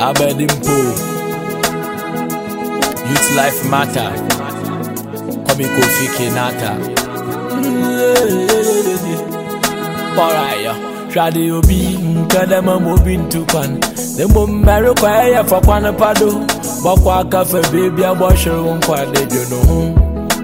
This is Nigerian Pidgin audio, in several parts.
Abedimpo, Youth Life Matter, Komiko Fikinata. Alright, Shadi Obi, Kadama Mobin Tupan, the Mumbaro Kwaya for Quanapado, Bakwaka for baby, a washer one quad, you know.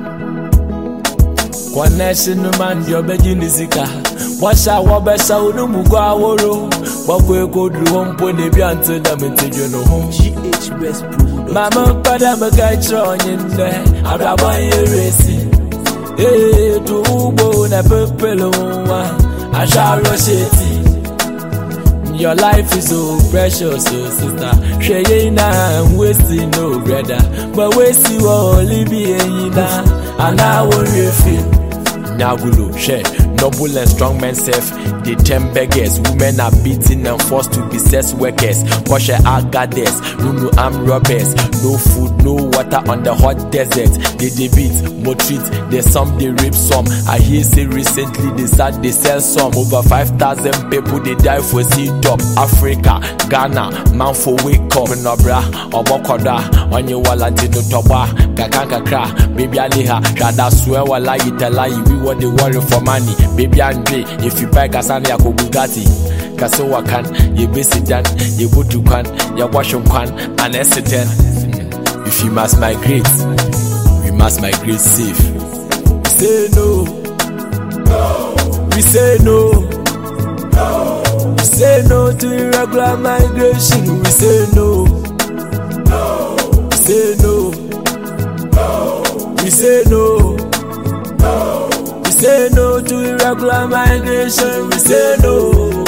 Kwanesi man your bejinizika washa wabesa unumuga woro wakwe kodru hompo ne bi ante da metejo no hom GH best product mama pada makaitro nyinde adaba yeresi to ubo na pepelo wa asharo sheti. Your life is so precious, so sister. Shey na wasting no brother, but we see what libi na and I will feel. Nagulu, share, noble and strong men self. They 10 beggars, women are beaten and forced to be sex workers. Washer agaders, no armed robbers. No food, no water on the hot desert. They beat, more treat, they some, they rape some. I hear say recently they start, they sell some. Over 5,000 people, they die for C-top. Africa, Ghana, man for wake up. Nobra, Obokoda, on your wallet, no toba, Kakakakra, baby Aliha, Shada swear while I tell you, we want the worry for money. Baby Andre, if you buy Kasani, Yako Bugatti. Kasowa can, you visit that, you go to can, you wash on can, and accident. If you must migrate, we must migrate safe. We say no, no. We say no, no. We say no to irregular migration. We say no, no. We say no, no. We say no, no. We say no to irregular migration. We say no, no.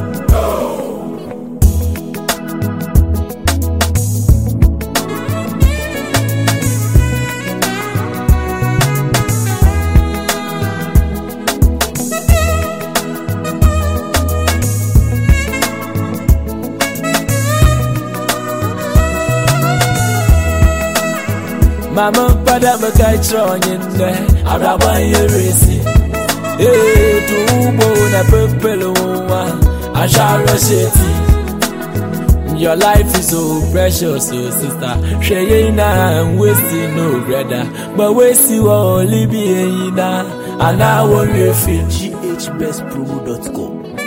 Mama pada makaitro nyinde adaba yeresi to ubo na pepelo wa asharo sheti. Your life is so precious, so sister. Shey na wasting no brother, but we see what libi na and I want you feel. GHbestpromo.com